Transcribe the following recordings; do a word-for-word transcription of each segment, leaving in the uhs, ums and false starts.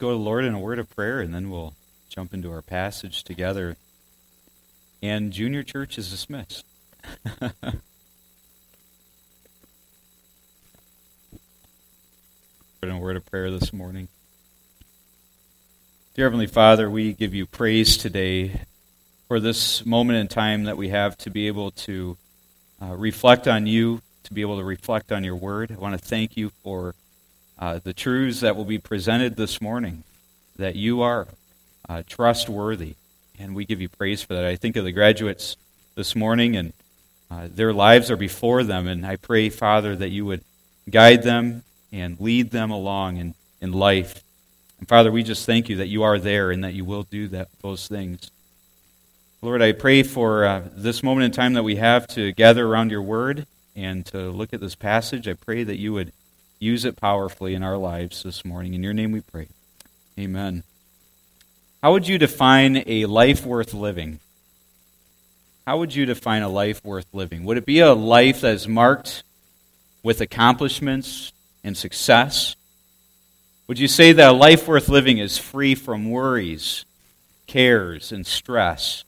go to the Lord in a word of prayer, and then we'll jump into our passage together. And Junior Church is dismissed. In a word of prayer this morning. Dear Heavenly Father, we give you praise today for this moment in time that we have to be able to uh, reflect on you, to be able to reflect on your word. I want to thank you for uh, the truths that will be presented this morning, that you are uh, trustworthy, and we give you praise for that. I think of the graduates this morning, and uh, their lives are before them, and I pray, Father, that you would guide them and lead them along in, in life. And Father, we just thank you that you are there and that you will do that those things. Lord, I pray for uh, this moment in time that we have to gather around your word and to look at this passage. I pray that you would use it powerfully in our lives this morning. In your name we pray. Amen. How would you define a life worth living? How would you define a life worth living? Would it be a life that is marked with accomplishments and success? Would you say that a life worth living is free from worries, cares, and stress?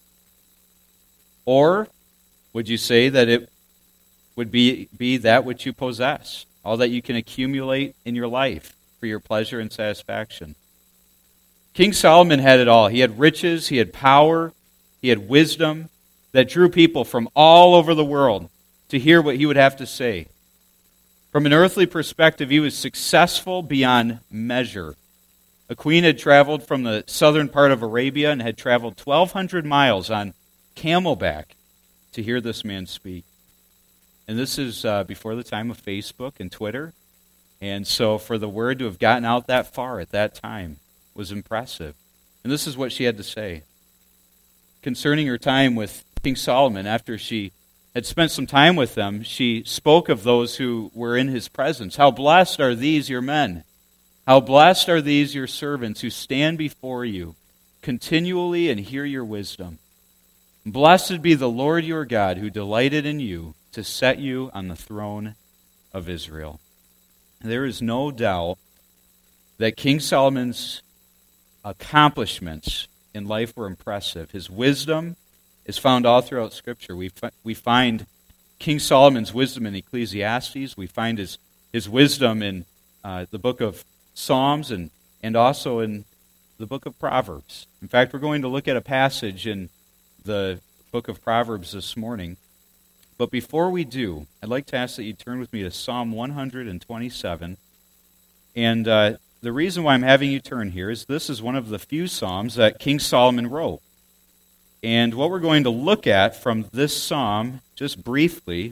Or would you say that it would be, be that which you possess, all that you can accumulate in your life for your pleasure and satisfaction? King Solomon had it all. He had riches, he had power, he had wisdom that drew people from all over the world to hear what he would have to say. From an earthly perspective, he was successful beyond measure. A queen had traveled from the southern part of Arabia and had traveled twelve hundred miles on camelback to hear this man speak. And this is uh, before the time of Facebook and Twitter. And so for the word to have gotten out that far at that time was impressive. And this is what she had to say concerning her time with King Solomon. After she had spent some time with them, she spoke of those who were in his presence. How blessed are these your men? How blessed are these your servants who stand before you continually and hear your wisdom. Blessed be the Lord your God who delighted in you to set you on the throne of Israel. There is no doubt that King Solomon's accomplishments in life were impressive. His wisdom is found all throughout Scripture. We fi- we find King Solomon's wisdom in Ecclesiastes. We find his, his wisdom in uh, the book of Psalms and, and also in the book of Proverbs. In fact, we're going to look at a passage in the book of Proverbs this morning. But before we do, I'd like to ask that you turn with me to Psalm one twenty-seven. And uh, the reason why I'm having you turn here is this is one of the few psalms that King Solomon wrote. And what we're going to look at from this psalm, just briefly,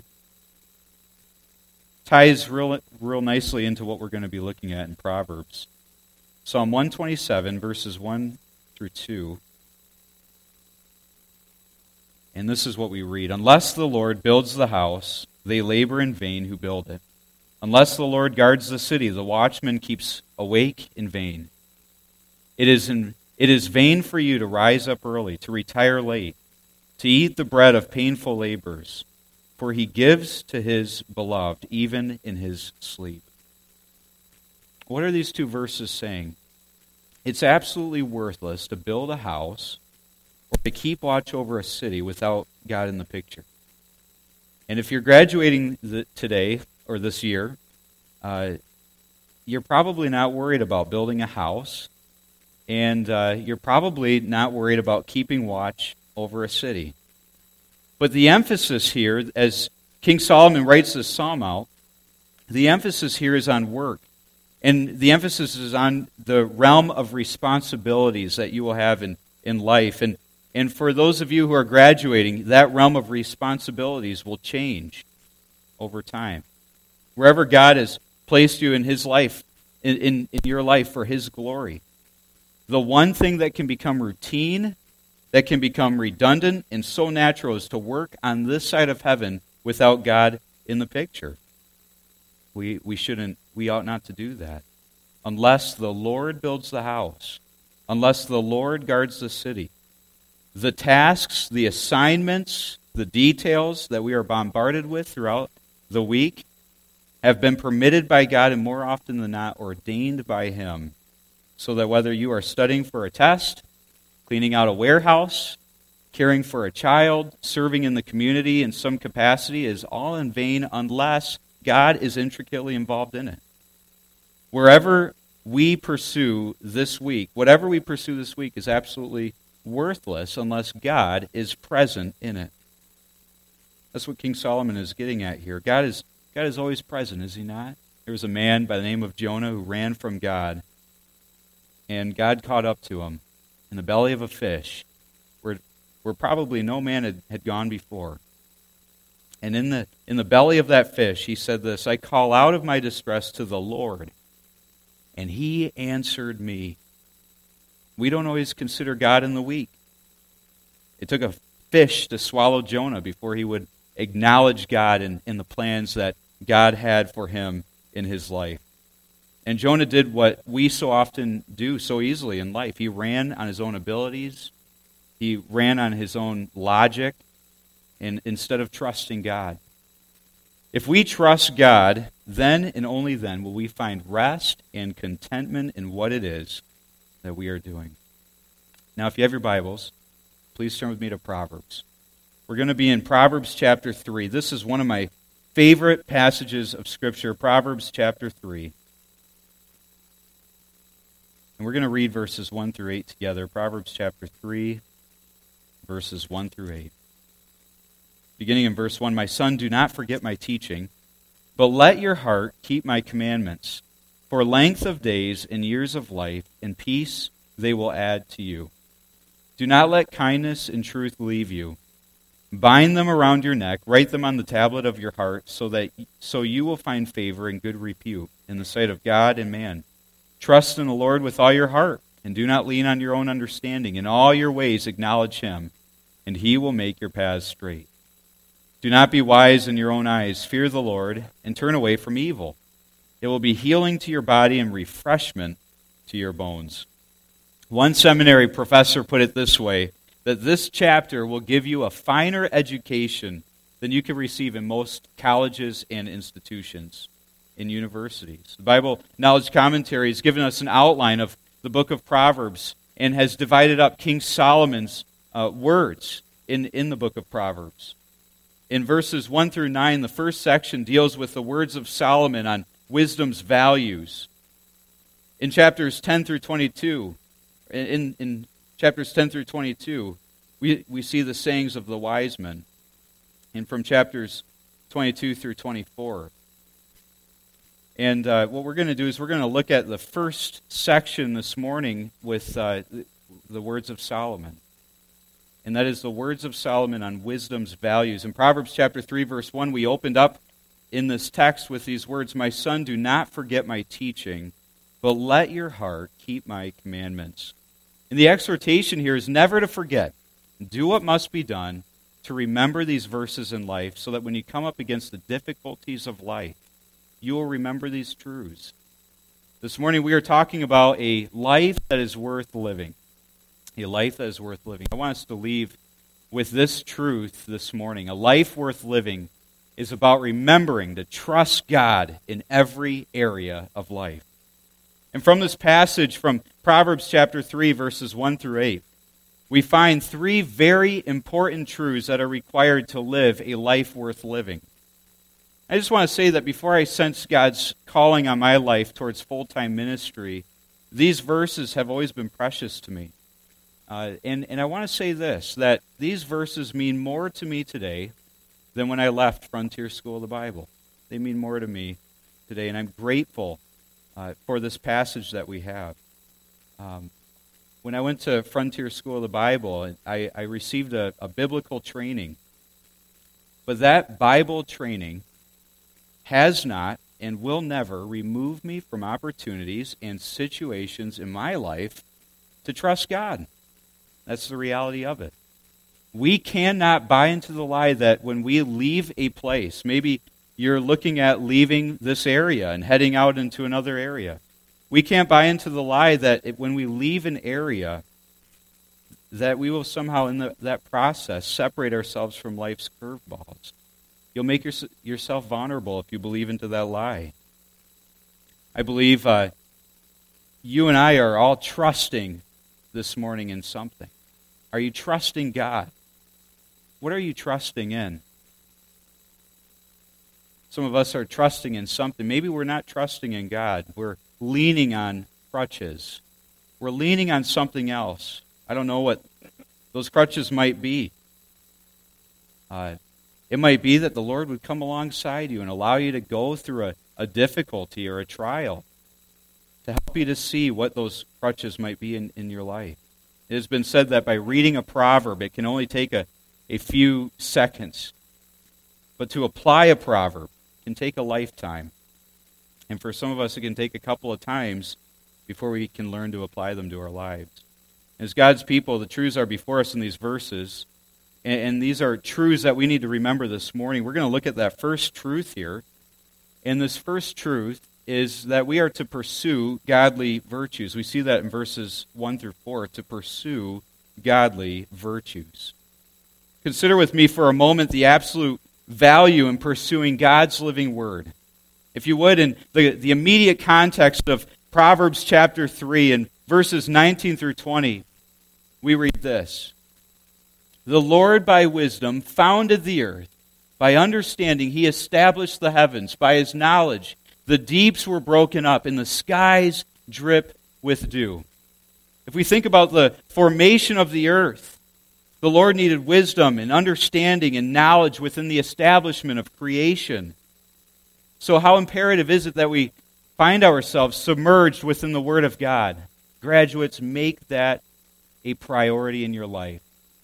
ties real, real nicely into what we're going to be looking at in Proverbs. Psalm one twenty-seven, verses one through two. And this is what we read. Unless the Lord builds the house, they labor in vain who build it. Unless the Lord guards the city, the watchman keeps awake in vain. It is in It is vain for you to rise up early, to retire late, to eat the bread of painful labors, for he gives to his beloved even in his sleep. What are these two verses saying? It's absolutely worthless to build a house or to keep watch over a city without God in the picture. And if you're graduating the, today or this year, uh, you're probably not worried about building a house. And uh, you're probably not worried about keeping watch over a city. But the emphasis here, as King Solomon writes this psalm out, the emphasis here is on work. And the emphasis is on the realm of responsibilities that you will have in, in life. And, and for those of you who are graduating, that realm of responsibilities will change over time. Wherever God has placed you in His life, in, in, in your life for His glory. The one thing that can become routine, that can become redundant and so natural is to work on this side of heaven without God in the picture. We we shouldn't, we ought not to do that. Unless the Lord builds the house, unless the Lord guards the city. The tasks, the assignments, the details that we are bombarded with throughout the week have been permitted by God and more often than not ordained by Him so that whether you are studying for a test, cleaning out a warehouse, caring for a child, serving in the community in some capacity is all in vain unless God is intricately involved in it. Wherever we pursue this week, whatever we pursue this week is absolutely worthless unless God is present in it. That's what King Solomon is getting at here. God is God is always present, is he not? There was a man by the name of Jonah who ran from God, and God caught up to him in the belly of a fish where, where probably no man had, had gone before. And in the in the belly of that fish, he said this, "I call out of my distress to the Lord, and he answered me." We don't always consider God in the weak. It took a fish to swallow Jonah before he would acknowledge God in, in the plans that God had for him in his life. And Jonah did what we so often do so easily in life. He ran on his own abilities. He ran on his own logic, and instead of trusting God. If we trust God, then and only then will we find rest and contentment in what it is that we are doing. Now, if you have your Bibles, please turn with me to Proverbs. We're going to be in Proverbs chapter three. This is one of my favorite passages of Scripture, Proverbs chapter three. And we're going to read verses one through eight together. Proverbs chapter three, verses one through eight. Beginning in verse one, "My son, do not forget my teaching, but let your heart keep my commandments. For length of days and years of life and peace they will add to you. Do not let kindness and truth leave you. Bind them around your neck, write them on the tablet of your heart, so that so you will find favor and good repute in the sight of God and man. Trust in the Lord with all your heart, and do not lean on your own understanding. In all your ways acknowledge him, and he will make your paths straight. Do not be wise in your own eyes. Fear the Lord, and turn away from evil. It will be healing to your body and refreshment to your bones." One seminary professor put it this way, that this chapter will give you a finer education than you can receive in most colleges and institutions, in universities. The Bible Knowledge Commentary has given us an outline of the book of Proverbs and has divided up King Solomon's uh, words in, in the book of Proverbs. In verses one through nine, the first section deals with the words of Solomon on wisdom's values. In chapters ten through twenty-two, in, in chapters ten through twenty-two, we, we see the sayings of the wise men. And from chapters twenty-two through twenty-four. And uh, what we're going to do is we're going to look at the first section this morning with uh, the words of Solomon. And that is the words of Solomon on wisdom's values. In Proverbs chapter three, verse one, we opened up in this text with these words, "My son, do not forget my teaching, but let your heart keep my commandments." And the exhortation here is never to forget. Do what must be done to remember these verses in life so that when you come up against the difficulties of life, you will remember these truths. This morning we are talking about a life that is worth living. A life that is worth living. I want us to leave with this truth this morning. A life worth living is about remembering to trust God in every area of life. And from this passage from Proverbs chapter three, verses one through eight, we find three very important truths that are required to live a life worth living. I just want to say that before I sense God's calling on my life towards full-time ministry, these verses have always been precious to me. Uh, and, and I want to say this, that these verses mean more to me today than when I left Frontier School of the Bible. They mean more to me today, and I'm grateful uh, for this passage that we have. Um, when I went to Frontier School of the Bible, I, I received a, a biblical training. But that Bible training has not and will never remove me from opportunities and situations in my life to trust God. That's the reality of it. We cannot buy into the lie that when we leave a place, maybe you're looking at leaving this area and heading out into another area. We can't buy into the lie that it, when we leave an area, that we will somehow in the, that process separate ourselves from life's curveballs. You'll make your, yourself vulnerable if you believe into that lie. I believe uh, you and I are all trusting this morning in something. Are you trusting God? What are you trusting in? Some of us are trusting in something. Maybe we're not trusting in God. We're leaning on crutches. We're leaning on something else. I don't know what those crutches might be. Uh, it might be that the Lord would come alongside you and allow you to go through a, a difficulty or a trial to help you to see what those crutches might be in, in your life. It has been said that by reading a proverb, it can only take a, a few seconds. But to apply a proverb can take a lifetime. And for some of us, it can take a couple of times before we can learn to apply them to our lives. As God's people, the truths are before us in these verses, and, and these are truths that we need to remember this morning. We're going to look at that first truth here, and this first truth is that we are to pursue godly virtues. We see that in verses one through four, to pursue godly virtues. Consider with me for a moment the absolute value in pursuing God's living word. If you would, in the, the immediate context of Proverbs chapter three and verses nineteen through twenty, we read this. The Lord by wisdom founded the earth. By understanding he established the heavens. By his knowledge the deeps were broken up and the skies drip with dew. If we think about the formation of the earth, the Lord needed wisdom and understanding and knowledge within the establishment of creation. So how imperative is it that we find ourselves submerged within the Word of God? Graduates, make that a priority in your life,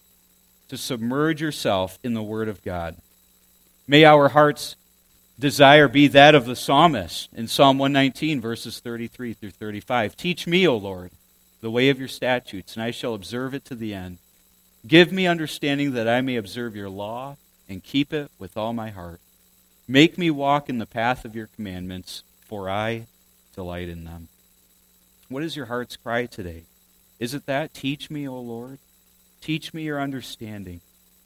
to submerge yourself in the Word of God. May our heart's desire be that of the psalmist in Psalm one nineteen, verses thirty-three through thirty-five. Teach me, O Lord, the way of your statutes, and I shall observe it to the end. Give me understanding that I may observe your law and keep it with all my heart. Make me walk in the path of your commandments, for I delight in them. What is your heart's cry today? Is it that? Teach me, O Lord. Teach me your understanding.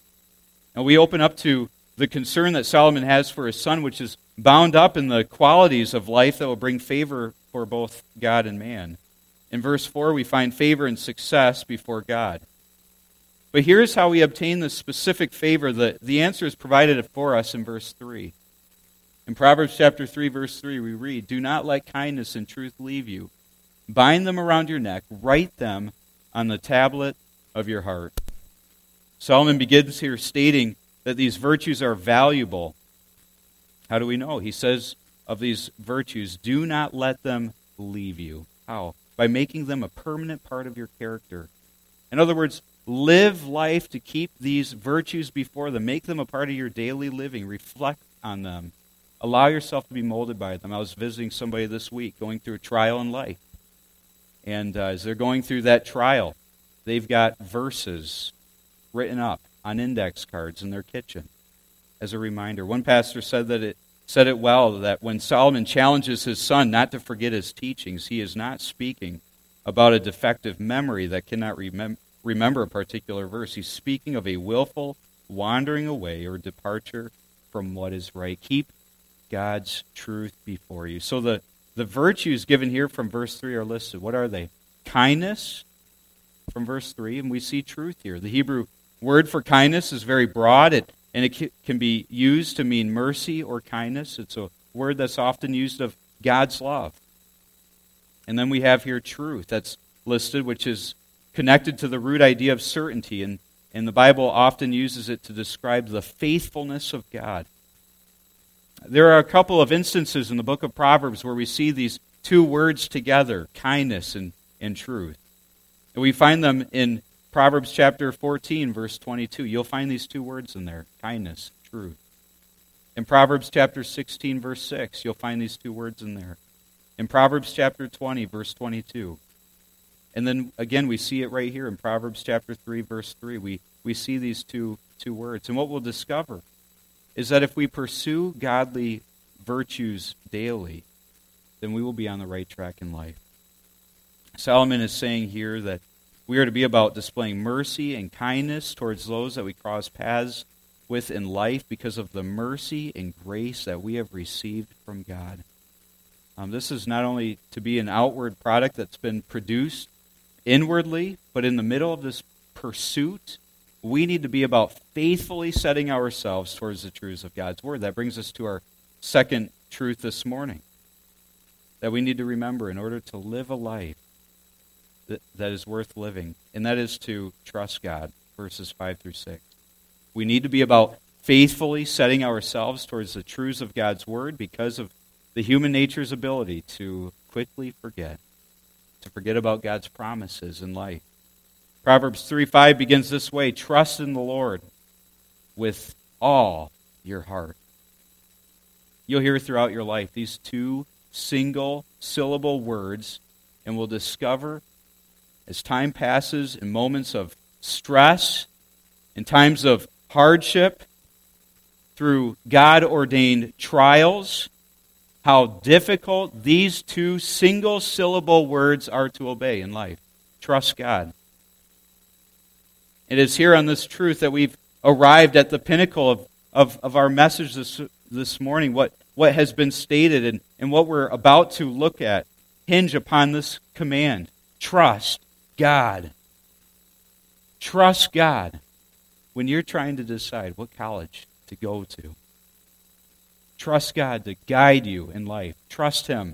Now we open up to the concern that Solomon has for his son, which is bound up in the qualities of life that will bring favor for both God and man. In verse four, we find favor and success before God. But here's how we obtain this specific favor. The, the answer is provided for us in verse three. In Proverbs chapter three, verse three, we read, do not let kindness and truth leave you. Bind them around your neck. Write them on the tablet of your heart. Solomon begins here stating that these virtues are valuable. How do we know? He says of these virtues, do not let them leave you. How? By making them a permanent part of your character. In other words, live life to keep these virtues before them. Make them a part of your daily living. Reflect on them. Allow yourself to be molded by them. I was visiting somebody this week going through a trial in life. And uh, as they're going through that trial, they've got verses written up on index cards in their kitchen as a reminder. One pastor said that it said it well, that when Solomon challenges his son not to forget his teachings, he is not speaking about a defective memory that cannot remem- remember a particular verse. He's speaking of a willful wandering away or departure from what is right. Keep God's truth before you. So the, the virtues given here from verse three are listed. What are they? Kindness from verse three, and we see truth here. The Hebrew word for kindness is very broad, it, and it can be used to mean mercy or kindness. It's a word that's often used of God's love. And then we have here truth that's listed, which is connected to the root idea of certainty, and, and the Bible often uses it to describe the faithfulness of God. There are a couple of instances in the book of Proverbs where we see these two words together, kindness and, and truth. And we find them in Proverbs chapter fourteen, verse twenty-two. You'll find these two words in there, kindness, truth. In Proverbs chapter sixteen, verse six, you'll find these two words in there. In Proverbs chapter twenty, verse twenty-two. And then again, we see it right here in Proverbs chapter three, verse three. We, we see these two, two words. And what we'll discover is that if we pursue godly virtues daily, then we will be on the right track in life. Solomon is saying here that we are to be about displaying mercy and kindness towards those that we cross paths with in life because of the mercy and grace that we have received from God. Um, this is not only to be an outward product that's been produced inwardly, but in the middle of this pursuit, we need to be about faithfully setting ourselves towards the truths of God's Word. That brings us to our second truth this morning that we need to remember in order to live a life that, that is worth living, and that is to trust God, verses five through six. We need to be about faithfully setting ourselves towards the truths of God's Word because of the human nature's ability to quickly forget, to forget about God's promises in life. Proverbs three five begins this way: trust in the Lord with all your heart. You'll hear throughout your life these two single syllable words, and we'll discover as time passes in moments of stress, in times of hardship, through God-ordained trials, how difficult these two single syllable words are to obey in life. Trust God. It is here on this truth that we've arrived at the pinnacle of, of, of our message this, this morning. What, what has been stated and, and what we're about to look at hinge upon this command. Trust God. Trust God when you're trying to decide what college to go to. Trust God to guide you in life. Trust Him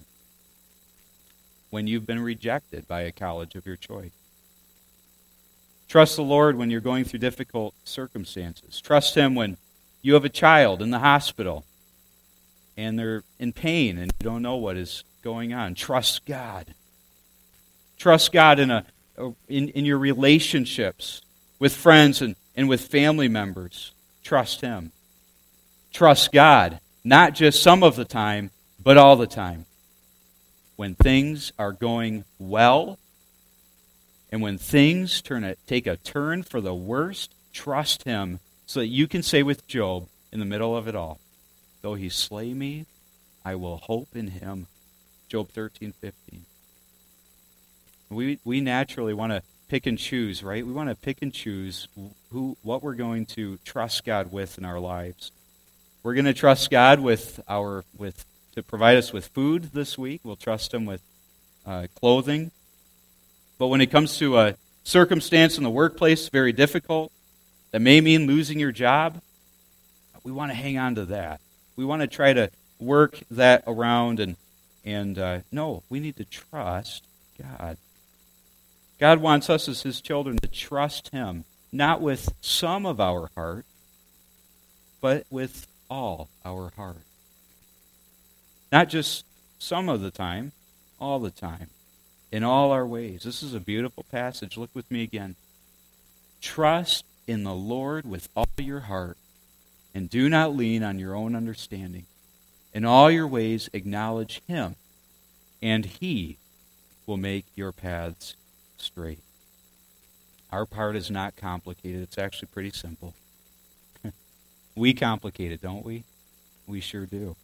when you've been rejected by a college of your choice. Trust the Lord when you're going through difficult circumstances. Trust Him when you have a child in the hospital and they're in pain and you don't know what is going on. Trust God. Trust God in a in, in your relationships with friends and, and with family members. Trust Him. Trust God, not just some of the time, but all the time. When things are going well, and when things turn a, take a turn for the worst, trust Him so that you can say with Job in the middle of it all, though He slay me, I will hope in Him. Job thirteen fifteen. We we naturally want to pick and choose, right? We want to pick and choose who what we're going to trust God with in our lives. We're going to trust God with our with to provide us with food this week. We'll trust Him with uh, clothing. But when it comes to a circumstance in the workplace, very difficult, that may mean losing your job, we want to hang on to that. We want to try to work that around, and and uh, no, we need to trust God. God wants us as His children to trust Him, not with some of our heart, but with all our heart. Not just some of the time, all the time. In all our ways. This is a beautiful passage. Look with me again. Trust in the Lord with all your heart, and do not lean on your own understanding. In all your ways acknowledge Him, and He will make your paths straight. Our part is not complicated. It's actually pretty simple. We complicate it, don't we? We sure do.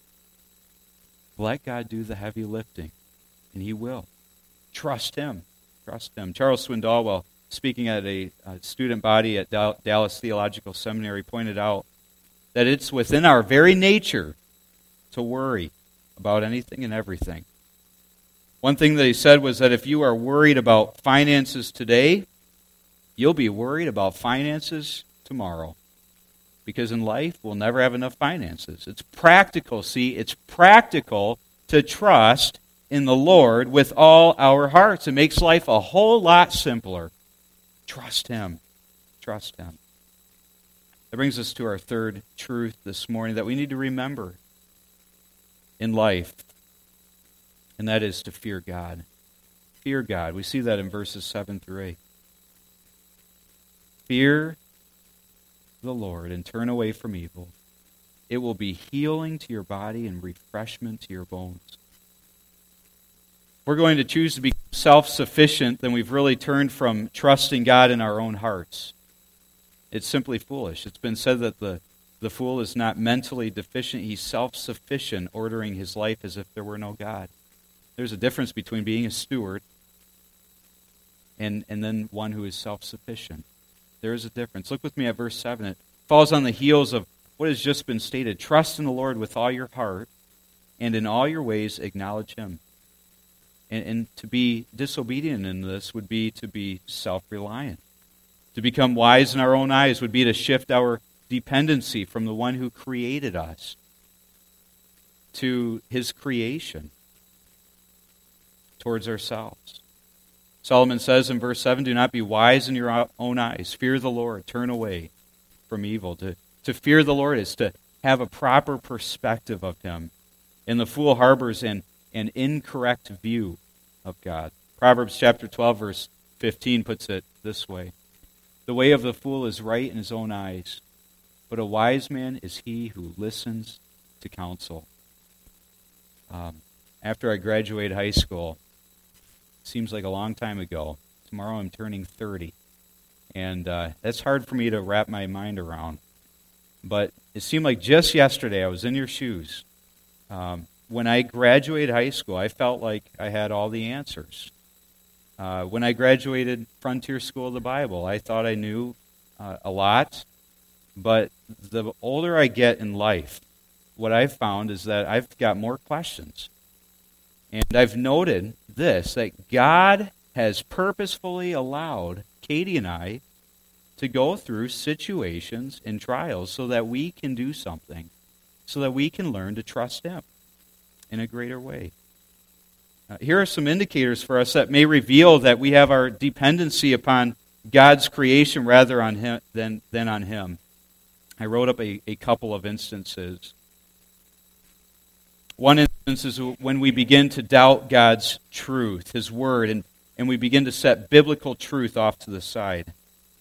Let God do the heavy lifting, and He will. Trust Him. Trust Him. Charles Swindoll, while speaking at a, a student body at Dallas Theological Seminary, pointed out that it's within our very nature to worry about anything and everything. One thing that he said was that if you are worried about finances today, you'll be worried about finances tomorrow. Because in life, we'll never have enough finances. It's practical, see, it's practical to trust in the Lord with all our hearts. It makes life a whole lot simpler. Trust Him. Trust Him. That brings us to our third truth this morning that we need to remember in life, and that is to fear God. Fear God. We see that in verses seven through eight. Fear the Lord and turn away from evil. It will be healing to your body and refreshment to your bones. We're going to choose to be self-sufficient, then we've really turned from trusting God in our own hearts. It's simply foolish. It's been said that the, the fool is not mentally deficient. He's self-sufficient, ordering his life as if there were no God. There's a difference between being a steward and, and then one who is self-sufficient. There is a difference. Look with me at verse seven. It falls on the heels of what has just been stated. Trust in the Lord with all your heart and in all your ways acknowledge him. And, and to be disobedient in this would be to be self-reliant. To become wise in our own eyes would be to shift our dependency from the one who created us to his creation towards ourselves. Solomon says in verse seven, do not be wise in your own eyes. Fear the Lord. Turn away from evil. To, to fear the Lord is to have a proper perspective of him. And the fool harbors an, an incorrect view of God. Proverbs chapter twelve, verse fifteen puts it this way. The way of the fool is right in his own eyes, but a wise man is he who listens to counsel. Um, after I graduated high school, seems like a long time ago. Tomorrow I'm turning thirty. And uh, that's hard for me to wrap my mind around. But it seemed like just yesterday I was in your shoes. Um, when I graduated high school, I felt like I had all the answers. Uh, when I graduated Frontier School of the Bible, I thought I knew uh, a lot. But the older I get in life, what I've found is that I've got more questions. And I've noted this, that God has purposefully allowed Katie and I to go through situations and trials so that we can do something, so that we can learn to trust him in a greater way. Uh, here are some indicators for us that may reveal that we have our dependency upon God's creation rather on him than, than on him. I wrote up a, a couple of instances. One instance is when we begin to doubt God's truth, his word, and, and we begin to set biblical truth off to the side.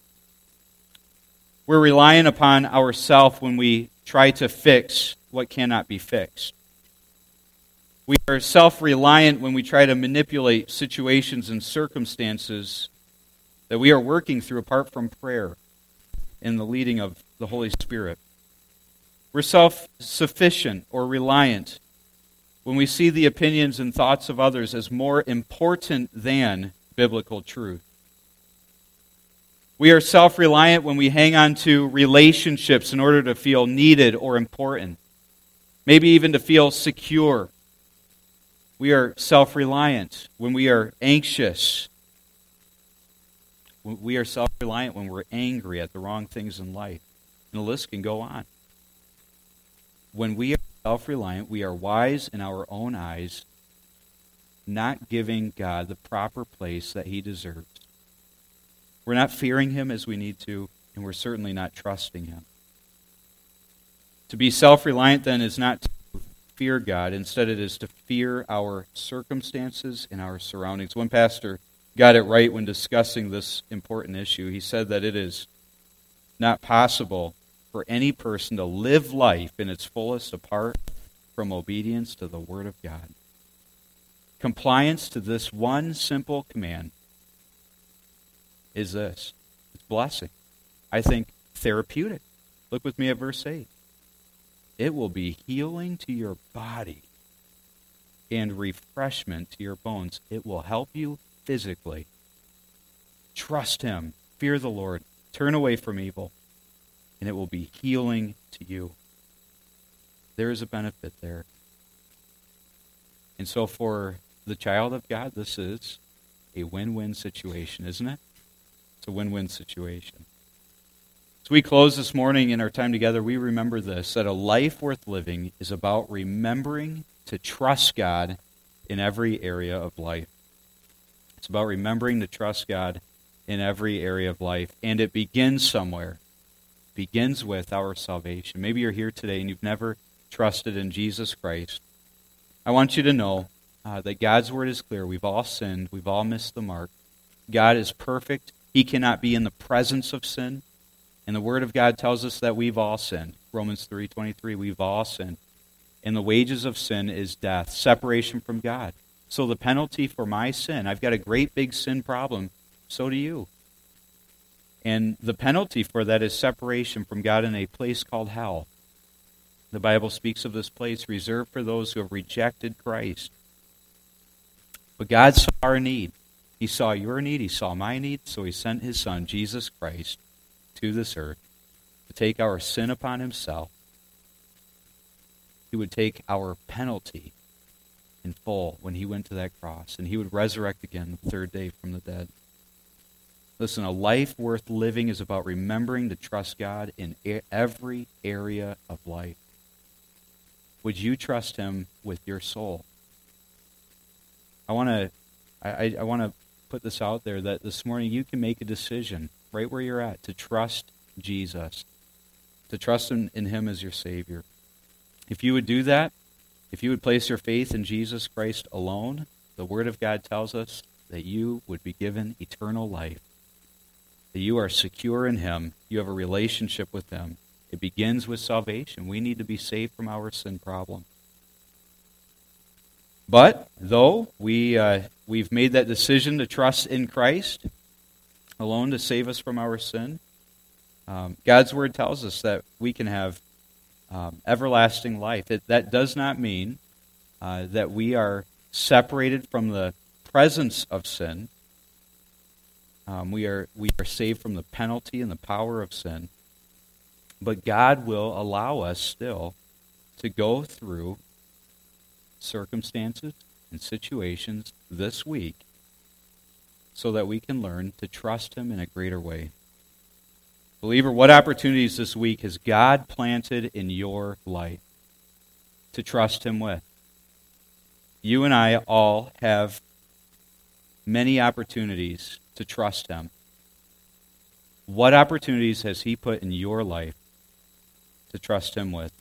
We're relying upon ourselves when we try to fix what cannot be fixed. We are self-reliant when we try to manipulate situations and circumstances that we are working through apart from prayer and the leading of the Holy Spirit. We're self-sufficient or reliant when we see the opinions and thoughts of others as more important than biblical truth. We are self-reliant when we hang on to relationships in order to feel needed or important, maybe even to feel secure. We are self-reliant when we are anxious. We are self-reliant when we're angry at the wrong things in life. And the list can go on. When we are self-reliant, we are wise in our own eyes, not giving God the proper place that he deserves. We're not fearing him as we need to, and we're certainly not trusting him. To be self-reliant, then, is not to fear God. Instead, it is to fear our circumstances and our surroundings. One pastor got it right when discussing this important issue. He said that it is not possible for any person to live life in its fullest apart from obedience to the Word of God. Compliance to this one simple command is this. It's blessing. I think therapeutic. Look with me at verse eight. It will be healing to your body and refreshment to your bones. It will help you physically. Trust him. Fear the Lord. Turn away from evil. And it will be healing to you. There is a benefit there. And so for the child of God, this is a win-win situation, isn't it? It's a win-win situation. As we close this morning in our time together, we remember this, that a life worth living is about remembering to trust God in every area of life. It's about remembering to trust God in every area of life. And it begins somewhere. It begins with our salvation. Maybe you're here today and you've never trusted in Jesus Christ. I want you to know uh, that God's word is clear. We've all sinned. We've all missed the mark. God is perfect. He cannot be in the presence of sin. And the Word of God tells us that we've all sinned. Romans three twenty-three, we've all sinned. And the wages of sin is death, separation from God. So the penalty for my sin, I've got a great big sin problem, so do you. And the penalty for that is separation from God in a place called hell. The Bible speaks of this place reserved for those who have rejected Christ. But God saw our need. He saw your need. He saw my need. So he sent his Son, Jesus Christ, to this earth to take our sin upon himself He would take our penalty in full when he went to that cross, and he would resurrect again the third day from the dead. Listen, a life worth living is about remembering to trust God in every area of life. Would you trust him with your soul? I want to I, I want to put this out there that this morning you can make a decision right where you're at to trust Jesus, to trust in, in him as your Savior. If you would do that, if you would place your faith in Jesus Christ alone, the Word of God tells us that you would be given eternal life, that you are secure in him, you have a relationship with him. It begins with salvation. We need to be saved from our sin problem. But, though we, uh, we've made that decision to trust in Christ alone to save us from our sin, um, God's Word tells us that we can have um, everlasting life. It, that does not mean uh, that we are separated from the presence of sin. Um, we are we are saved from the penalty and the power of sin. But God will allow us still to go through circumstances and situations this week so that we can learn to trust him in a greater way. Believer, what opportunities this week has God planted in your life to trust him with? You and I all have many opportunities to trust him. What opportunities has he put in your life to trust him with?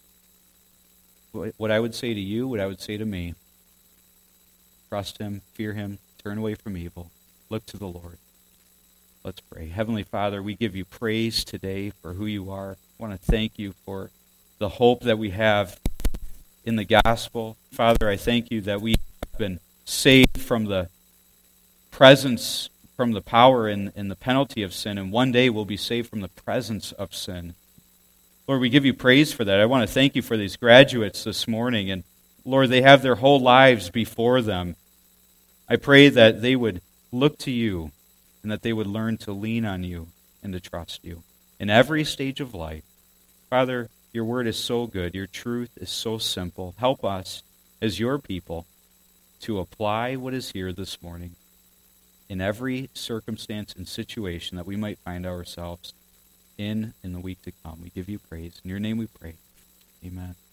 What I would say to you, what I would say to me, trust him, fear him, turn away from evil, look to the Lord. Let's pray. Heavenly Father, we give you praise today for who you are. I want to thank you for the hope that we have in the gospel. Father, I thank you that we have been saved from the presence, from the power and, and the penalty of sin, and one day we'll be saved from the presence of sin. Lord, we give you praise for that. I want to thank you for these graduates this morning. And Lord, they have their whole lives before them. I pray that they would look to you and that they would learn to lean on you and to trust you in every stage of life. Father, your word is so good. Your truth is so simple. Help us as your people to apply what is here this morning in every circumstance and situation that we might find ourselves in in the week to come. We give you praise. In your name we pray. Amen.